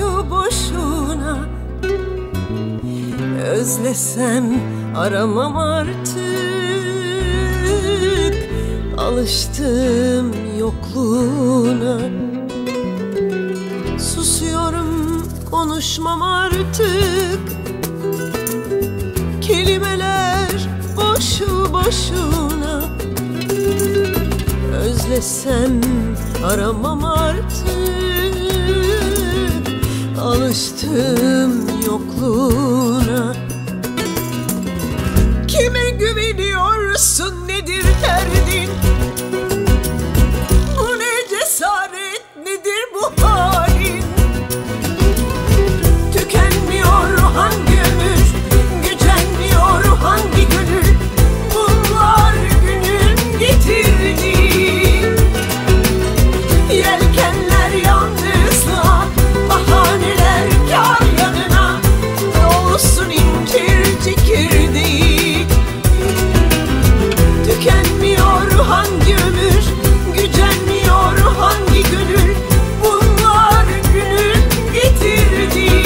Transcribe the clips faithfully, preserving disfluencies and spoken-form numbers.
boşu boşuna. Özlesem aramam artık, alıştım yokluğuna. Susuyorum, konuşmam artık, kelimeler boşu boşuna. Özlesem aramam artık, alıştım yokluğuna. Kime güveniyorsun, nedir derdin? Bu ne cesaret, nedir bu halin? Tükenmiyor hangi ömür, gücenmiyor hangi gönül? Bunlar günün getirdi. Yelkenler yalnızlığa, bahaneler kâr yanına. Olsun incir çekirdeği. Tükenmiyor hangi ömür, gücenmiyor hangi gönül? Bunlar günün getirdi.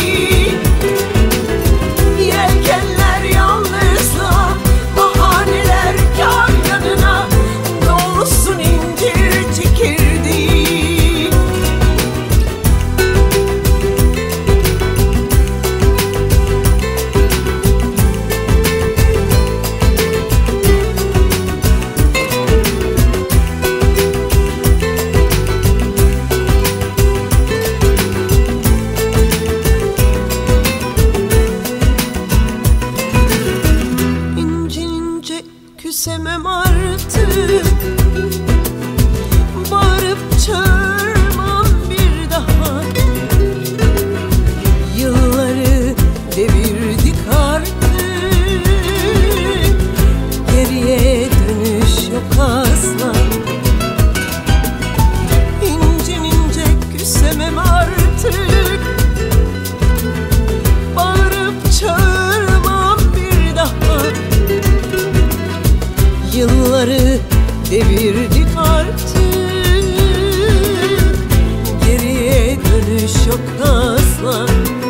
Yelkenler yalnızlığa, bahaneler kâr yanına. Dolsun incir çekirdeği. İnce ince küsemem artık, bağırıp çağırmam bir daha. Yılları devirdik artık, geriye dönüş yok asla. İnce ince küsemem artık, bağırıp çağırmam bir daha. Yılları devirdik artık, geriye dönüş yok asla.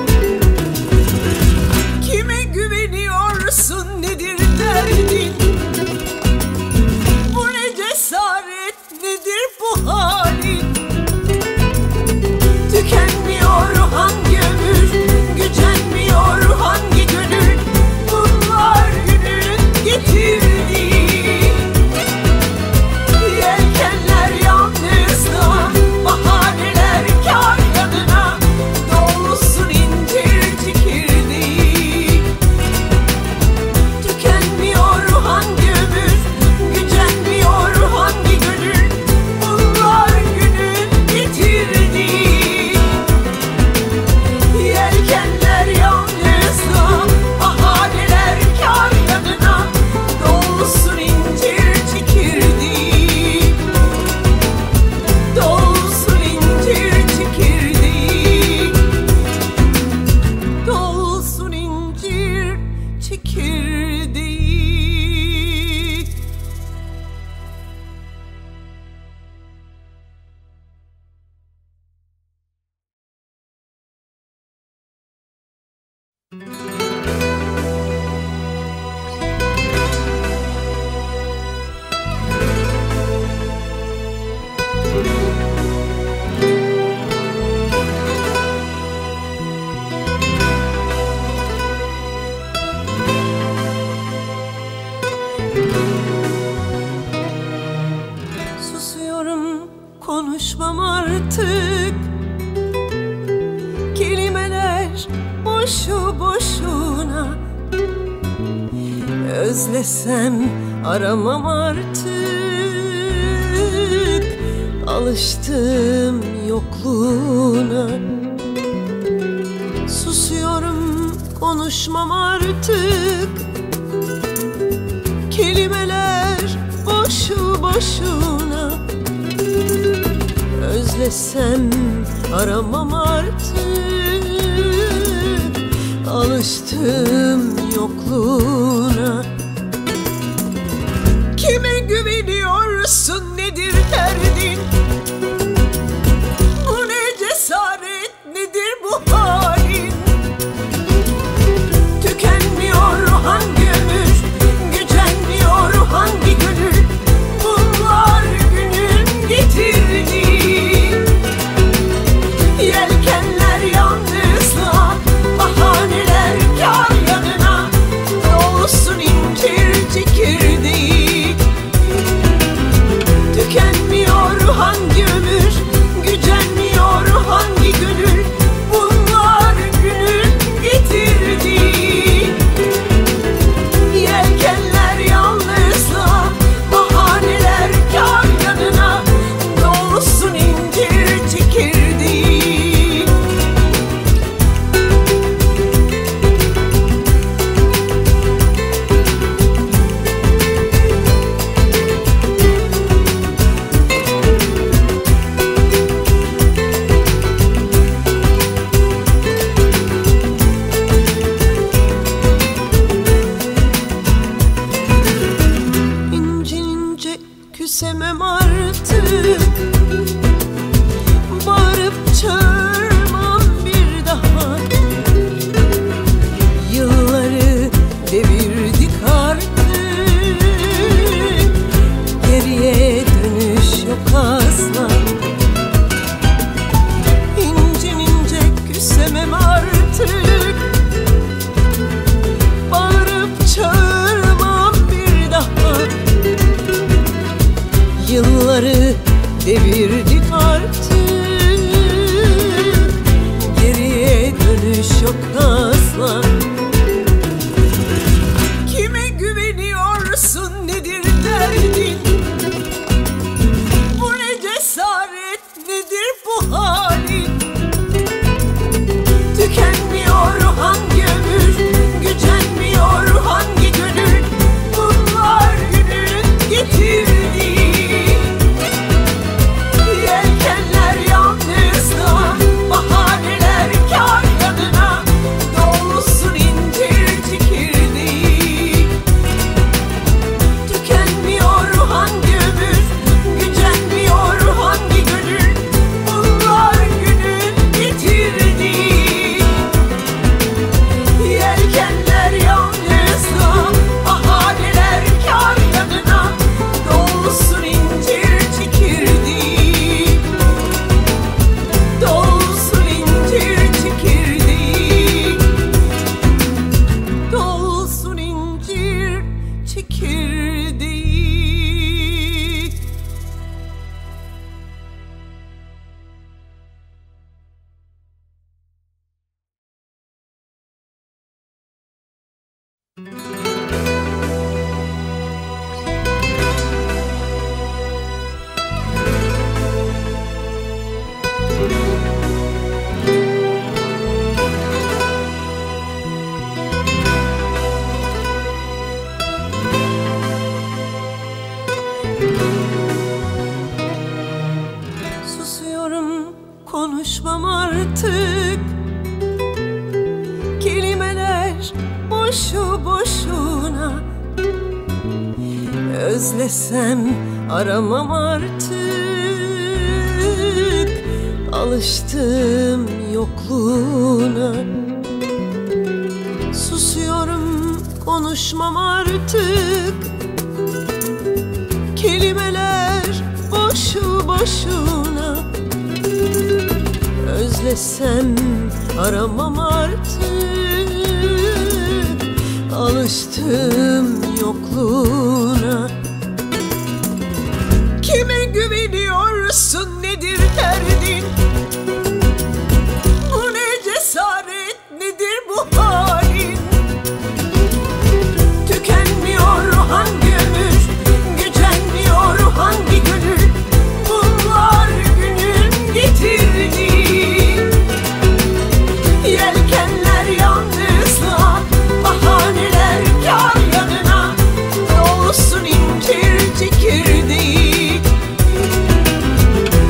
Kime güveniyorsun, nedir derdin? Bu ne cesaret, nedir bu halin? Tükenmiyor hangi ömür, gücenmiyor hangi gönül? Bunlar günün getirdi. Yelkenler yalnızlığa, bahaneler kâr yanına. Dolsun incir çekirdeği. Tükenmiyor hangi ömür, gücenmiyor hangi gönül? Bunlar günün getirdi. Yelkenler yalnızlığa, bahaneler kâr yanına. Dolsun incir çekirdeği. Dolsun incir çekirdeği. Dolsun incir çekirdeği. Susuyorum, konuşmam artık, kelimeler boşu boşuna. Özlesem aramam artık, alıştım yokluğuna. Susuyorum, konuşmam artık, kelimeler boşu boşuna. Özlesem aramam artık, alıştım yokluğuna. Kime güveniyorsun, nedir derdin? Bu ne cesaret, nedir bu hal? Susayım artık, bağırıp çağırmam bir daha. Yılları devirdik artık, geriye dönüş yok asla. Kime güveniyorsun, nedir derdin? Bu ne cesaret, nedir bu halin? Tükenmiyor hangi ömür, gücenmiyor hangi gönül? Bunlar günün getirdiği. Yelkenler yalnızlığa, bahaneler kâr yanına. Doğrusun incir çekirdeği. Tükenmiyor hangi ömür, gücenmiyor hangi gönül? Bunlar günün getirdiği. Yelkenler yalnızlığa, bahaneler kâr yanına. Doğrusun incir çekirdeği. Doğrusun incir çekirdeği. Doğrusun incir çekirdeği. Susuyorum, konuşmam artık. Kelimeler boşu boşuna. Özlesem aramam artık. Alıştım yokluğuna. Susuyorum, konuşmam artık. Kelimeler boşu boşuna. Özlesem aramam artık. Alıştım yokluğuna. Kime güveniyorsun, nedir derdin? Bu ne cesaret, nedir bu halin? Tükenmiyor hangi ömür, gücenmiyor hangi gönül? Bunlar günün getirdiği. Yelkenler yalnızlığa, bahaneler kâr yanına. Doğrusun incir çekirdeği.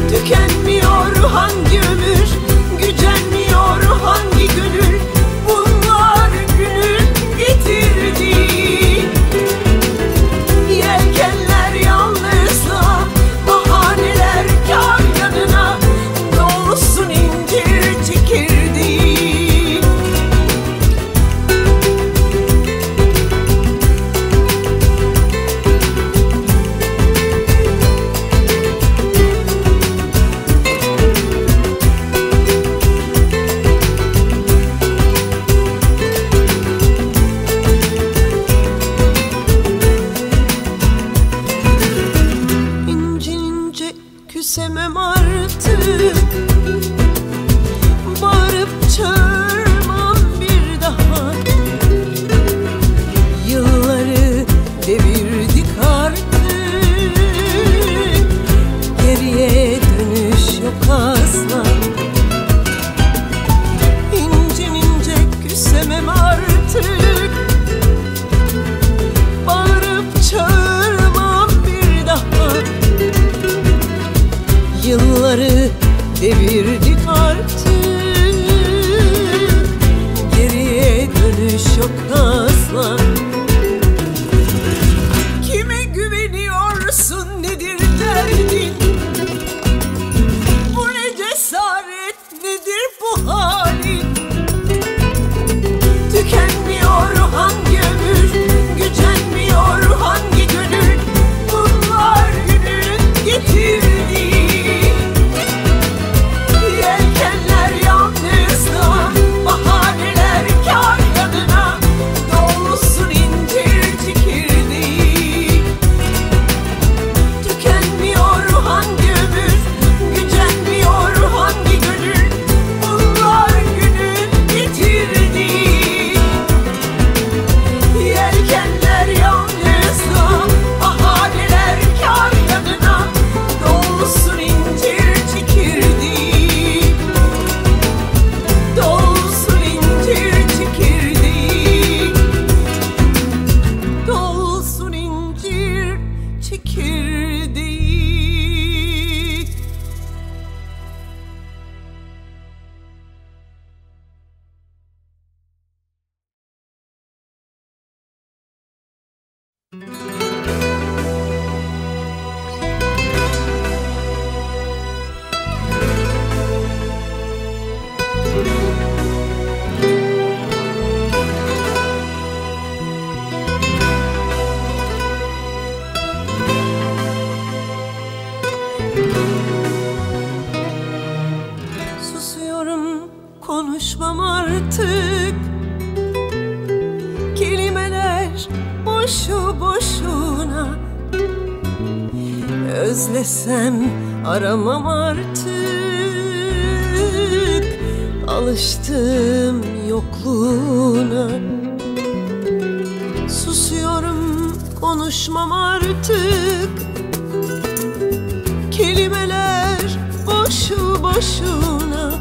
Susuyorum, konuşmam artık. Kelimeler boşu boşuna. Özlesem aramam artık. Alıştım yokluğuna. Susuyorum, konuşmam artık. Kelimeler boşu boşuna.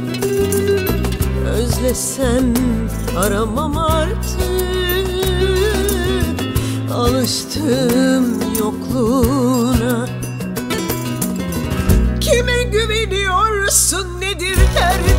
Özlesem aramam artık. Alıştım yokluğuna. Kime güveniyorsun, nedir derdin?